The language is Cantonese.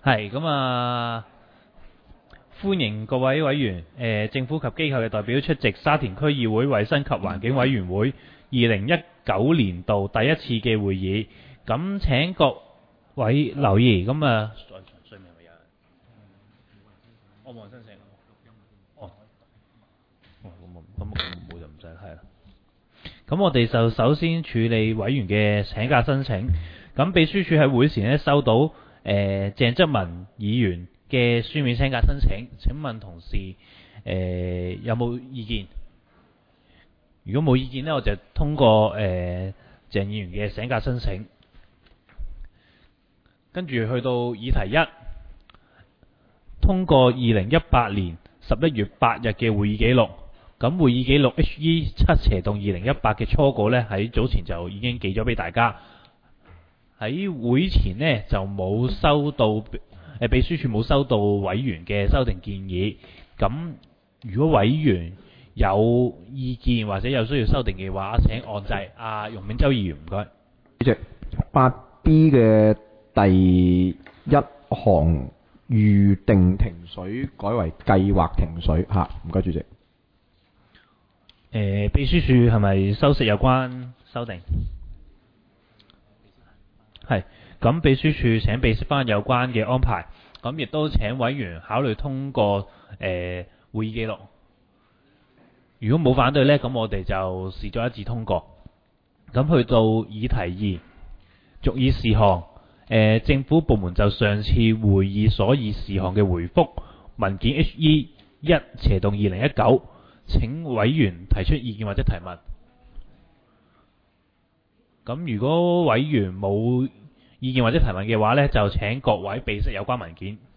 係咁啊，歡迎各位委員、政府及機構嘅代表出席沙田區議會衛生及環境委員會2019年度第一次嘅會議。咁請各位留意，咁啊，上面係咪有人？我冇人申請。咁冇就唔使係啦。咁我哋就首先處理委員嘅請假申請。咁秘書處喺會前收到鄭則文議員嘅書面請假申請，請問同事有冇意見？如果冇意見呢，我就通過鄭議員嘅請假申請。跟住去到議題1，通過2018年11月8日嘅會議記錄。咁會議記錄 HE7/2018嘅初稿呢，喺早前就已經寄咗俾大家。喺會前呢，就冇收到秘書處冇收到委員嘅修訂建議。咁如果委員有意見或者有需要修訂嘅話，請按掣。容銘洲議員唔該。 主席，8B 嘅第一行預定停水改為計劃停水嚇，唔該主席。 秘書處係咪收悉有關修訂？係，咁秘書處請備悉翻有關嘅安排，咁亦都請委員考慮通過會議記錄。如果冇反對呢，咁我哋就視作一致通過。咁去到議題2，續議事項。政府部門就上次會議所議事項嘅回覆文件 HE1/2019，請委員提出意見或者提問。咁如果委員冇意見或者提問嘅話呢，就請各位備悉有關文件。